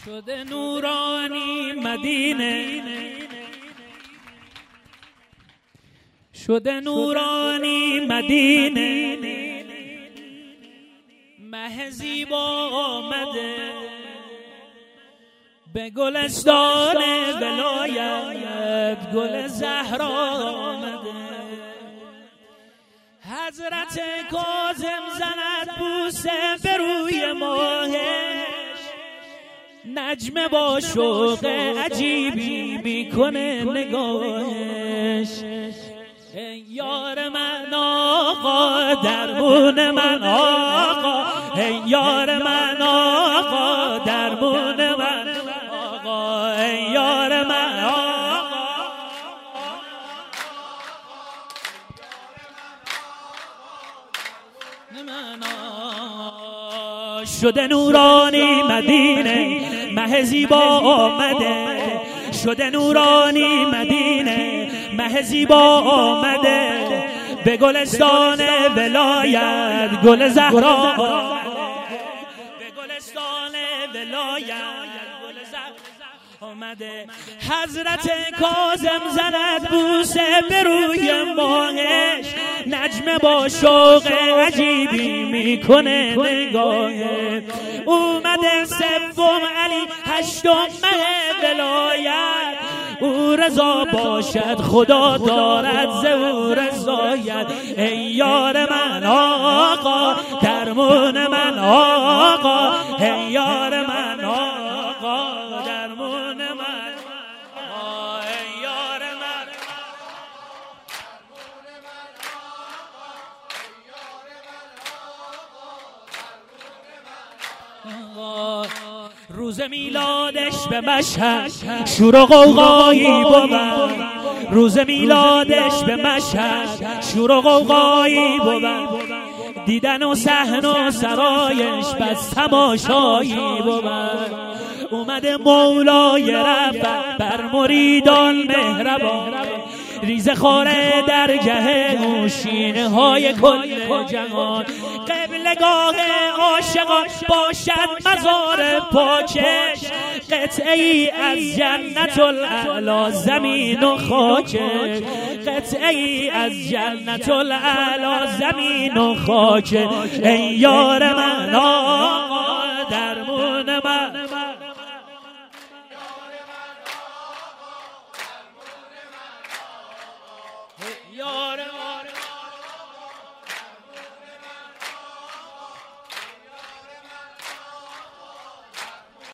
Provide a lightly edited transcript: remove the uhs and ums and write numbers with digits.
شده نورانی مدینه، شده نورانی مدینه، مه زیبا آمده به گلستان ولایت، گل زهرا آمده. حضرت کاظم زند بوسه به روی ماهش، نجمه با شوق عجیبی میکنه نگاهش. ای یار من آقا، درمون من آقا، ای یار من آقا، درمون من آقا، ای یار من آقا. شده نورانی مدینه، مه زیبا آمده، شده نورانی مدینه، مه زیبا آمده به گلستان ولایت، گل زهرا به گلستان ولایت، گل زهرا آمده. حضرت کاظم زند بوسه به روی ماهش، نجمه با شوق عجیبی میکنه نگاهه. اومده سوم علی، هشتم مه ولایت، او رضا باشد خدا دارد ز او رضایت. ای یار من آقا، درمون من آقا، ای یار من آقا، درمون من آقا، ای یار من آقا. روز میلادش به مشهد شور و غوغایی بود، روز میلادش به مشهد شور و غوغایی بود، دیدن و صحن و سرایش بس تماشایی بود. اومده مولای رب بر مریدان مهربان، ریزه خاره درگه نوشینه های کل جهان. قبلگاه عاشقان باشد مزار پاکش، قطعه ای از جنت الاعلی زمین و خاکش، قطعه ای از جنت الاعلی زمین و خاکش. ای یار من آقا،